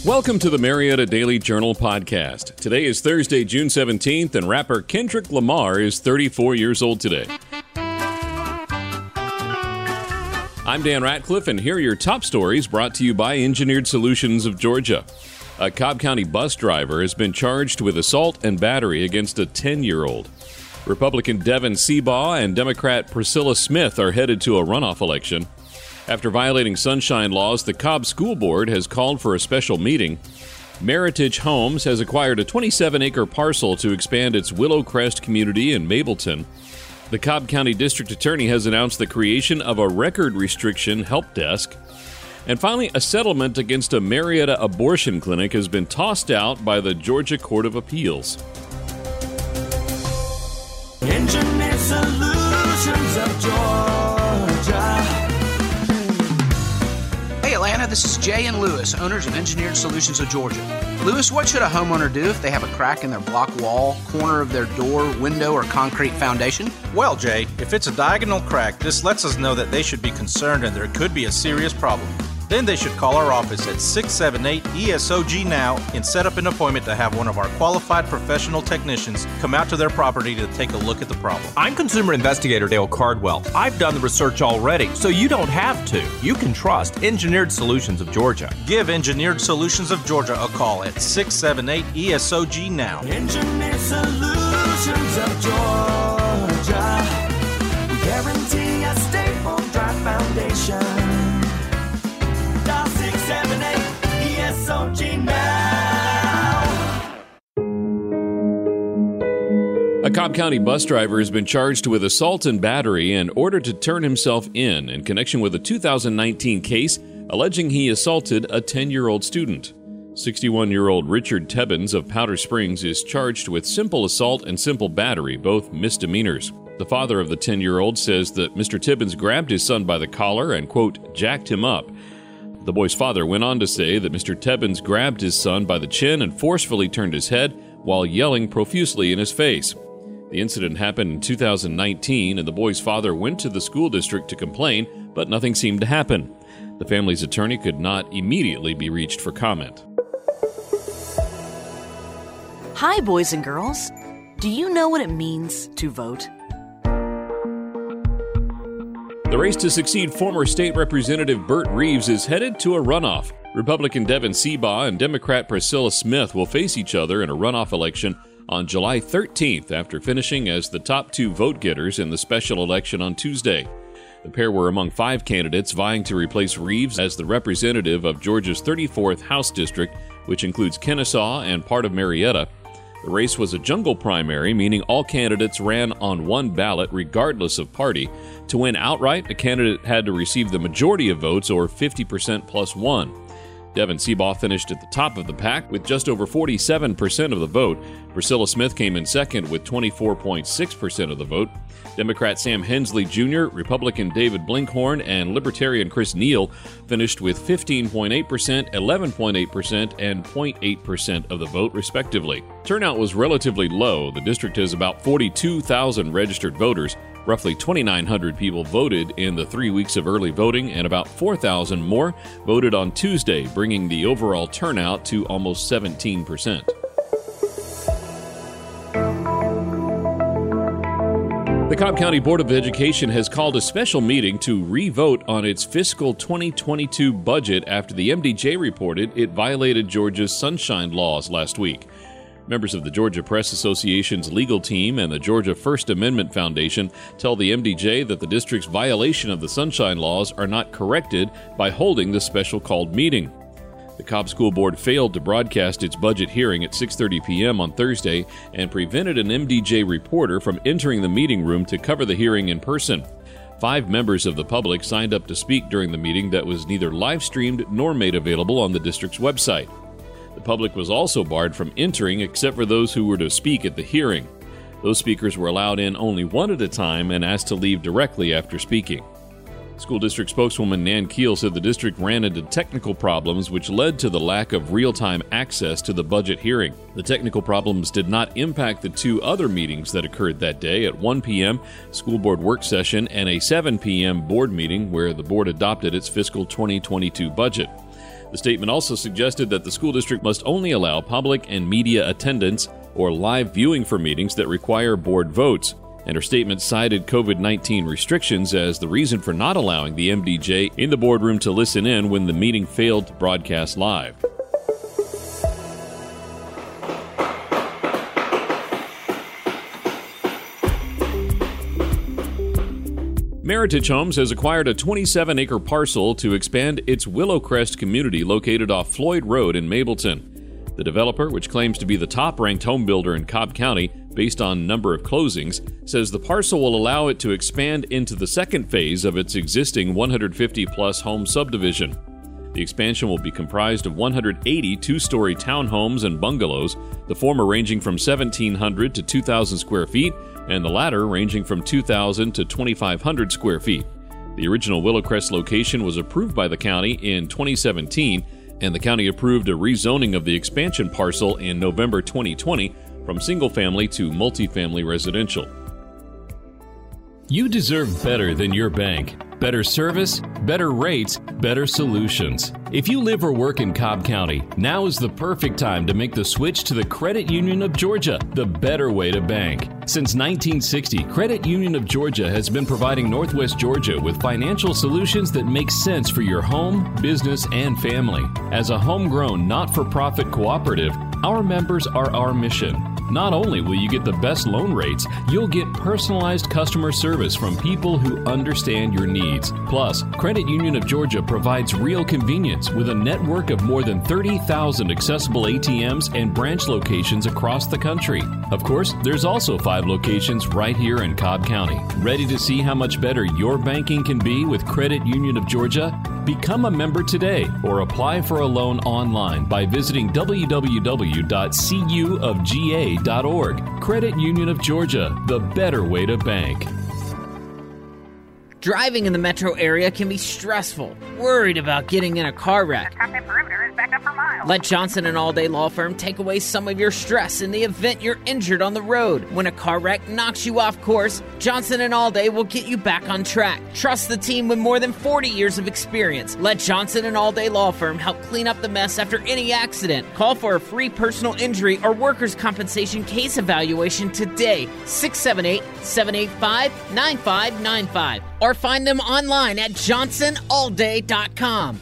Welcome to the Marietta Daily Journal podcast. Today is Thursday, June 17th, and rapper Kendrick Lamar is 34 years old today. I'm Dan Ratcliffe, and here are your top stories brought to you by Engineered Solutions of Georgia. A Cobb County bus driver has been charged with assault and battery against a 10-year-old. Republican Devin Seabaugh and Democrat Priscilla Smith are headed to a runoff election. After violating sunshine laws, the Cobb School Board has called for a special meeting. Meritage Homes has acquired a 27-acre parcel to expand its Willow Crest community in Mableton. The Cobb County District Attorney has announced the creation of a record restriction help desk. And finally, a settlement against a Marietta abortion clinic has been tossed out by the Georgia Court of Appeals. Engineered Solutions of Georgia. Hey Atlanta, this is Jay and Lewis, owners of Engineered Solutions of Georgia. Lewis, what should a homeowner do if they have a crack in their block wall, corner of their door, window, or concrete foundation? Well, Jay, if it's a diagonal crack, this lets us know that they should be concerned and there could be a serious problem. Then they should call our office at 678-ESOG now and set up an appointment to have one of our qualified professional technicians come out to their property to take a look at the problem. I'm consumer investigator Dale Cardwell. I've done the research already, so you don't have to. You can trust Engineered Solutions of Georgia. Give Engineered Solutions of Georgia a call at 678-ESOG now. Engineered Solutions of Georgia. We guarantee a stable, dry foundation. Dial 678-ESOG now. A Cobb County bus driver has been charged with assault and battery and ordered to turn himself in connection with a 2019 case alleging he assaulted a 10-year-old student. 61-year-old Richard Tebbins of Powder Springs is charged with simple assault and simple battery, both misdemeanors. The father of the 10-year-old says that Mr. Tibbins grabbed his son by the collar and, quote, jacked him up. The boy's father went on to say that Mr. Tebbins grabbed his son by the chin and forcefully turned his head while yelling profusely in his face. The incident happened in 2019, and the boy's father went to the school district to complain, but nothing seemed to happen. The family's attorney could not immediately be reached for comment. Hi, boys and girls. Do you know what it means to vote? The race to succeed former state representative Burt Reeves is headed to a runoff. Republican Devin Seabaugh and Democrat Priscilla Smith will face each other in a runoff election on July 13th after finishing as the top two vote-getters in the special election on Tuesday. The pair were among 5 candidates vying to replace Reeves as the representative of Georgia's 34th House District, which includes Kennesaw and part of Marietta. The race was a jungle primary, meaning all candidates ran on one ballot regardless of party. To win outright, a candidate had to receive the majority of votes, or 50% plus one. Devin Seabaugh finished at the top of the pack with just over 47% of the vote. Priscilla Smith came in second with 24.6% of the vote. Democrat Sam Hensley Jr., Republican David Blinkhorn, and Libertarian Chris Neal finished with 15.8%, 11.8%, and 0.8% of the vote, respectively. Turnout was relatively low. The district has about 42,000 registered voters. Roughly 2,900 people voted in the 3 weeks of early voting, and about 4,000 more voted on Tuesday, bringing the overall turnout to almost 17%. The Cobb County Board of Education has called a special meeting to re-vote on its fiscal 2022 budget after the MDJ reported it violated Georgia's sunshine laws last week. Members of the Georgia Press Association's legal team and the Georgia First Amendment Foundation tell the MDJ that the district's violation of the sunshine laws are not corrected by holding the special called meeting. The Cobb School Board failed to broadcast its budget hearing at 6:30 p.m. on Thursday and prevented an MDJ reporter from entering the meeting room to cover the hearing in person. 5 members of the public signed up to speak during the meeting that was neither live-streamed nor made available on the district's website. The public was also barred from entering except for those who were to speak at the hearing. Those speakers were allowed in only one at a time and asked to leave directly after speaking. School district spokeswoman Nan Keel said the district ran into technical problems which led to the lack of real-time access to the budget hearing. The technical problems did not impact the 2 other meetings that occurred that day at 1 p.m. school board work session and a 7 p.m. board meeting where the board adopted its fiscal 2022 budget. The statement also suggested that the school district must only allow public and media attendance or live viewing for meetings that require board votes. And her statement cited COVID-19 restrictions as the reason for not allowing the MDJ in the boardroom to listen in when the meeting failed to broadcast live. Meritage Homes has acquired a 27-acre parcel to expand its Willowcrest community located off Floyd Road in Mableton. The developer, which claims to be the top-ranked home builder in Cobb County based on number of closings, says the parcel will allow it to expand into the second phase of its existing 150-plus home subdivision. The expansion will be comprised of 180 two-story townhomes and bungalows, the former ranging from 1,700 to 2,000 square feet, and the latter ranging from 2,000 to 2,500 square feet. The original Willowcrest location was approved by the county in 2017, and the county approved a rezoning of the expansion parcel in November 2020 from single-family to multifamily residential. You deserve better than your bank. Better service, better rates, better solutions. If you live or work in Cobb County, now is the perfect time to make the switch to the Credit Union of Georgia, the better way to bank. Since 1960, Credit Union of Georgia has been providing Northwest Georgia with financial solutions that make sense for your home, business, and family. As a homegrown, not-for-profit cooperative, our members are our mission. Not only will you get the best loan rates, you'll get personalized customer service from people who understand your needs. Plus, Credit Union of Georgia provides real convenience with a network of more than 30,000 accessible ATMs and branch locations across the country. Of course, there's also 5 locations right here in Cobb County. Ready to see how much better your banking can be with Credit Union of Georgia? Become a member today or apply for a loan online by visiting www.cuofga.org. Credit Union of Georgia, the better way to bank. Driving in the metro area can be stressful. Worried about getting in a car wreck. The Captain Perimeter is back up for miles. Let Johnson & Allday Law Firm take away some of your stress in the event you're injured on the road. When a car wreck knocks you off course, Johnson & Allday will get you back on track. Trust the team with more than 40 years of experience. Let Johnson & Allday Law Firm help clean up the mess after any accident. Call for a free personal injury or workers' compensation case evaluation today. 678-785-9595. Or find them online at johnsonallday.com.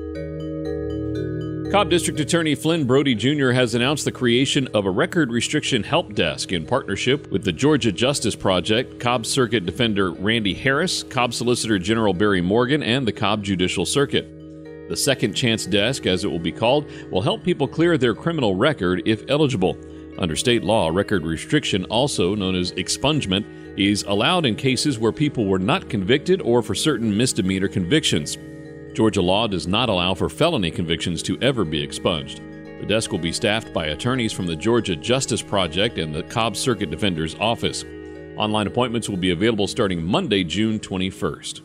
Cobb District Attorney Flynn Brody Jr. has announced the creation of a record restriction help desk in partnership with the Georgia Justice Project, Cobb Circuit Defender Randy Harris, Cobb Solicitor General Barry Morgan, and the Cobb Judicial Circuit. The Second Chance Desk, as it will be called, will help people clear their criminal record if eligible. Under state law, record restriction, also known as expungement, is allowed in cases where people were not convicted or for certain misdemeanor convictions. Georgia law does not allow for felony convictions to ever be expunged. The desk will be staffed by attorneys from the Georgia Justice Project and the Cobb Circuit Defender's Office. Online appointments will be available starting Monday, June 21st.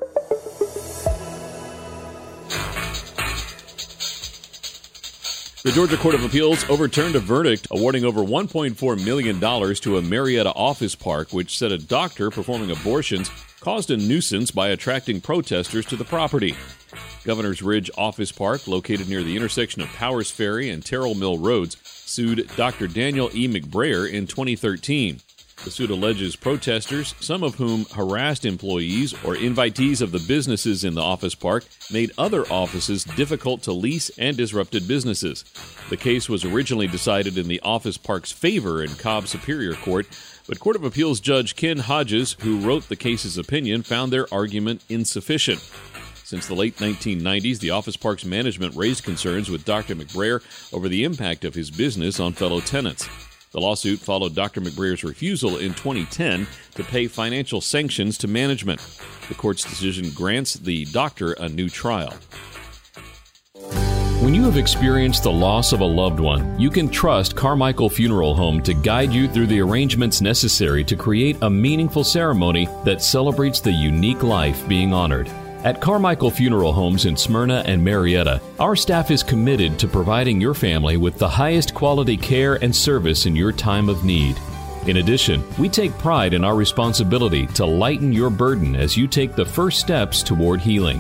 The Georgia Court of Appeals overturned a verdict awarding over $1.4 million to a Marietta office park, which said a doctor performing abortions caused a nuisance by attracting protesters to the property. Governor's Ridge Office Park, located near the intersection of Powers Ferry and Terrell Mill Roads, sued Dr. Daniel E. McBrayer in 2013. The suit alleges protesters, some of whom harassed employees or invitees of the businesses in the office park, made other offices difficult to lease and disrupted businesses. The case was originally decided in the office park's favor in Cobb Superior Court, but Court of Appeals Judge Ken Hodges, who wrote the case's opinion, found their argument insufficient. Since the late 1990s, the office park's management raised concerns with Dr. McBrayer over the impact of his business on fellow tenants. The lawsuit followed Dr. McBrayer's refusal in 2010 to pay financial sanctions to management. The court's decision grants the doctor a new trial. When you have experienced the loss of a loved one, you can trust Carmichael Funeral Home to guide you through the arrangements necessary to create a meaningful ceremony that celebrates the unique life being honored. At Carmichael Funeral Homes in Smyrna and Marietta, our staff is committed to providing your family with the highest quality care and service in your time of need. In addition, we take pride in our responsibility to lighten your burden as you take the first steps toward healing.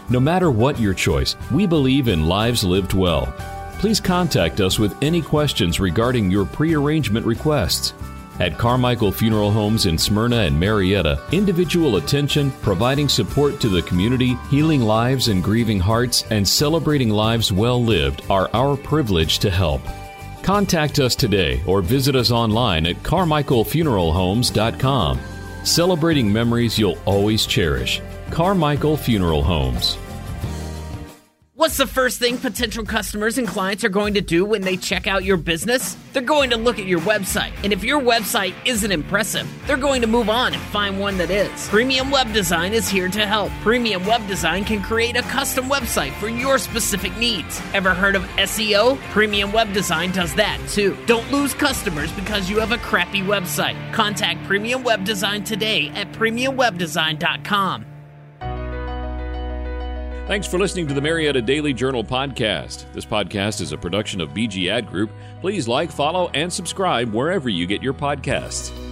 No matter what your choice, we believe in lives lived well. Please contact us with any questions regarding your pre-arrangement requests. At Carmichael Funeral Homes in Smyrna and Marietta, individual attention, providing support to the community, healing lives and grieving hearts, and celebrating lives well lived are our privilege to help. Contact us today or visit us online at carmichaelfuneralhomes.com. Celebrating memories you'll always cherish. Carmichael Funeral Homes. What's the first thing potential customers and clients are going to do when they check out your business? They're going to look at your website. And if your website isn't impressive, they're going to move on and find one that is. Premium Web Design is here to help. Premium Web Design can create a custom website for your specific needs. Ever heard of SEO? Premium Web Design does that too. Don't lose customers because you have a crappy website. Contact Premium Web Design today at premiumwebdesign.com. Thanks for listening to the Marietta Daily Journal podcast. This podcast is a production of BG Ad Group. Please like, follow, and subscribe wherever you get your podcasts.